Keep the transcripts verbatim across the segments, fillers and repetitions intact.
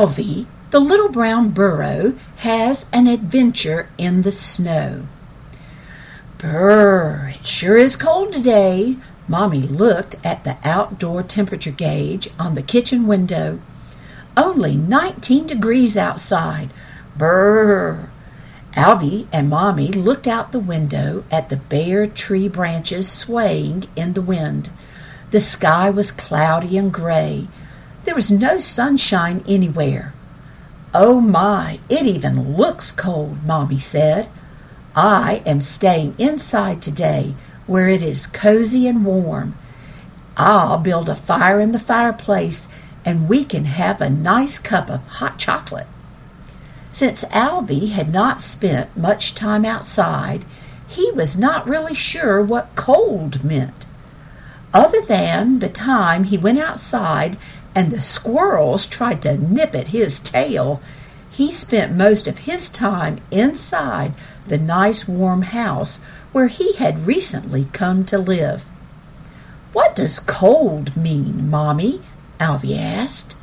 Alvy, the little brown burro, has an adventure in the snow. Brr, it sure is cold today. Mommy looked at the outdoor temperature gauge on the kitchen window. Only nineteen degrees outside. Brr. Alvy and Mommy looked out the window at the bare tree branches swaying in the wind. The sky was cloudy and gray. There was no sunshine anywhere. Oh my, it even looks cold, Mommy said. I am staying inside today where it is cozy and warm. I'll build a fire in the fireplace and we can have a nice cup of hot chocolate. Since Alvy had not spent much time outside, he was not really sure what cold meant. Other than the time he went outside and the squirrels tried to nip at his tail, he spent most of his time inside the nice warm house where he had recently come to live. "What does cold mean, Mommy?" Alvy asked.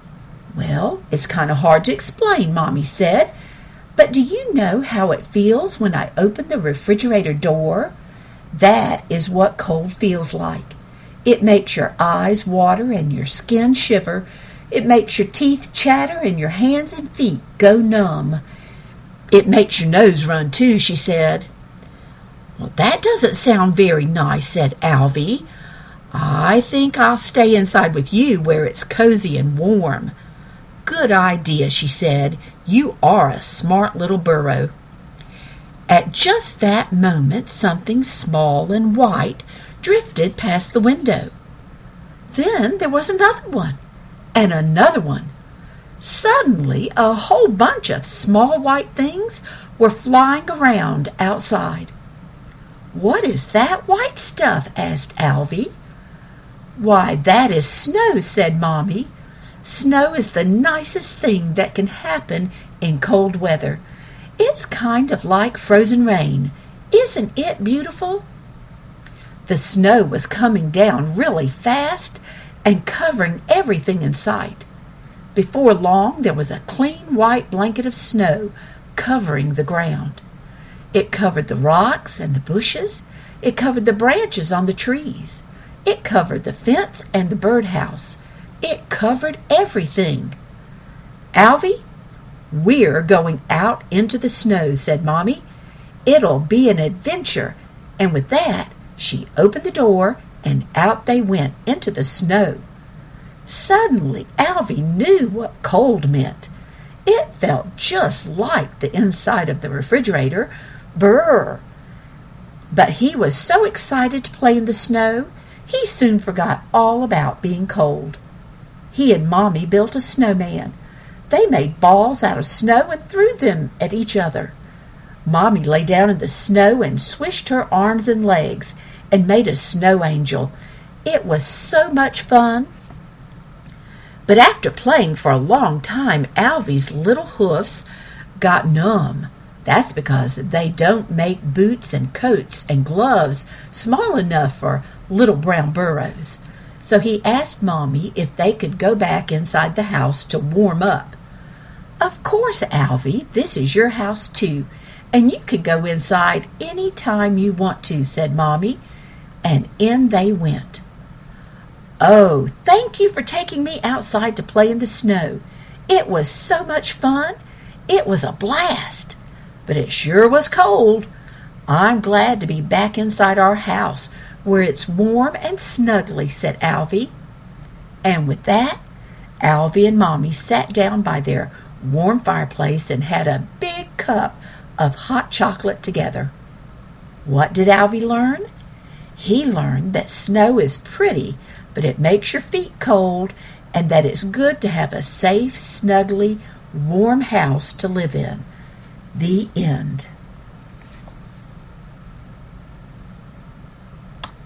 "Well, it's kind of hard to explain," Mommy said. "But do you know how it feels when I open the refrigerator door? That is what cold feels like. It makes your eyes water and your skin shiver. It makes your teeth chatter and your hands and feet go numb. It makes your nose run too," she said. "Well, that doesn't sound very nice," said Alvy. "I think I'll stay inside with you where it's cozy and warm." "Good idea," she said. "You are a smart little burro." At just that moment, something small and white drifted past the window. Then there was another one, and another one. Suddenly, a whole bunch of small white things were flying around outside. "What is that white stuff?" asked Alvy. "Why, that is snow," said Mommy. "Snow is the nicest thing that can happen in cold weather. It's kind of like frozen rain. Isn't it beautiful?" The snow was coming down really fast and covering everything in sight. Before long, there was a clean white blanket of snow covering the ground. It covered the rocks and the bushes. It covered the branches on the trees. It covered the fence and the birdhouse. It covered everything. "Alvy, we're going out into the snow," said Mommy. "It'll be an adventure." And with that, she opened the door, and out they went into the snow. Suddenly, Alvy knew what cold meant. It felt just like the inside of the refrigerator. Brr! But he was so excited to play in the snow, he soon forgot all about being cold. He and Mommy built a snowman. They made balls out of snow and threw them at each other. Mommy lay down in the snow and swished her arms and legs and made a snow angel. It was so much fun. But after playing for a long time, Alvy's little hoofs got numb. That's because they don't make boots and coats and gloves small enough for little brown burros. So he asked Mommy if they could go back inside the house to warm up. "Of course, Alvy, this is your house too, and you can go inside any time you want to," said Mommy, and in they went. "Oh, thank you for taking me outside to play in the snow. It was so much fun. It was a blast. But it sure was cold. I'm glad to be back inside our house where it's warm and snuggly," said Alvy. And with that, Alvy and Mommy sat down by their warm fireplace and had a big cup of hot chocolate together. What did Alvy learn? He learned that snow is pretty, but it makes your feet cold, and that it's good to have a safe, snuggly, warm house to live in. The end.